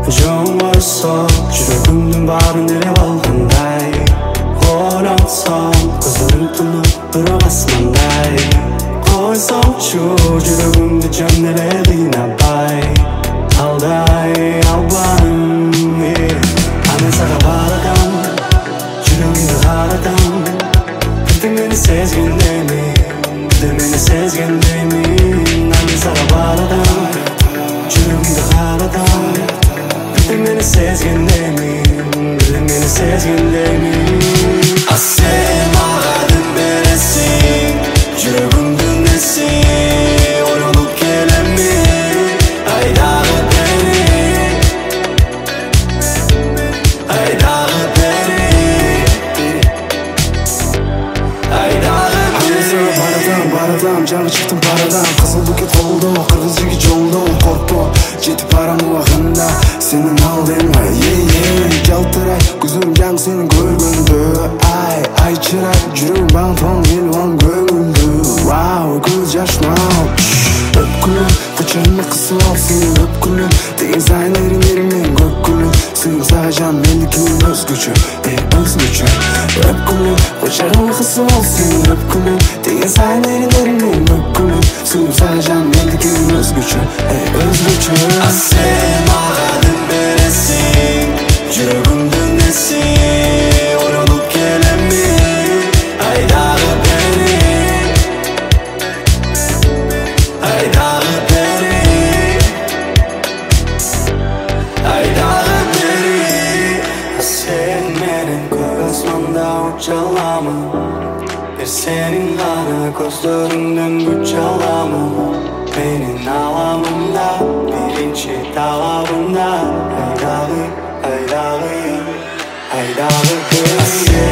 жоңойсо жүрөгүмдүн баарын элеп алгандай ойлонсом көзүм тунуп бирок асмандай койсомчу жүрөгүмдү жөн эле кыйнабай алдай албайм аны сага баратам жүрөгүмдү каратам бирде мени сезгендейми бирде мени сезгендейми аны сага баратам жүрөгүмдү каратам бирде мени сезгендейми бирде мени сезгендейми сен мага дем бересиң жүрөгүмдүн неси ойлонуп келемми айдагы бери айдагы бери айдагы бери баратам жаңы чыктым парадан кызыл букет колдо кыргыз жигит жолдо коркпо жетип барам убагында сенин алдыңа жалтырай көзүм жаң сени көргөндө ай чырай жүрөгүм баң тоң келип алам көңүлдү вау көз жашма өпкүлөм кычырымды кысып ал сени өпкүлөм деген сайын эриңериңмен көккүлөм сүйүм сага жан мендикинен өзгөчө өзгөчө өпкүлөм кычырымды кысып ал сени өпкүлөм деген сайын эриңериңмен көккүлөм сүйүм сага жан мендикинен өзгөчө өзгөчө сен мага дем бересиң жүрөгүмдүн неси ойлонуп келемми айдагы бери айдагы бери айдагы бери сен менен көк асманда уча аламын бир сенин гана көздөрүңдөн күч аламын менин аламымда биринчи талабымда айдагы айдагы айдагы бери